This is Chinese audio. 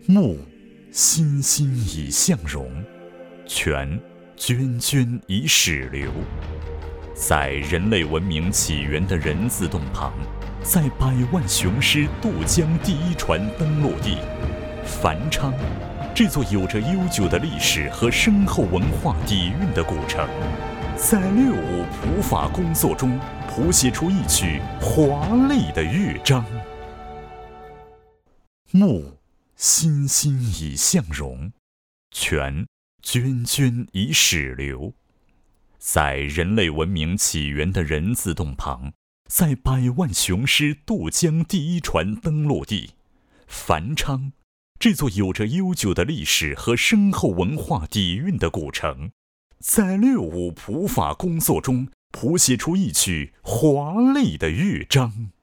木，欣欣以向荣；泉，涓涓以始流。在人类文明起源的人字洞旁，在百万雄师渡江第一船登陆地繁昌，这座有着悠久的历史和深厚文化底蕴的古城，在六五普法工作中谱写出一曲华丽的乐章。木，欣欣以向荣；泉，涓涓以始流。在人类文明起源的人字洞旁，在百万雄师渡江第一船登陆地繁昌，这座有着悠久的历史和深厚文化底蕴的古城，在六五普法工作中谱写出一曲华丽的乐章。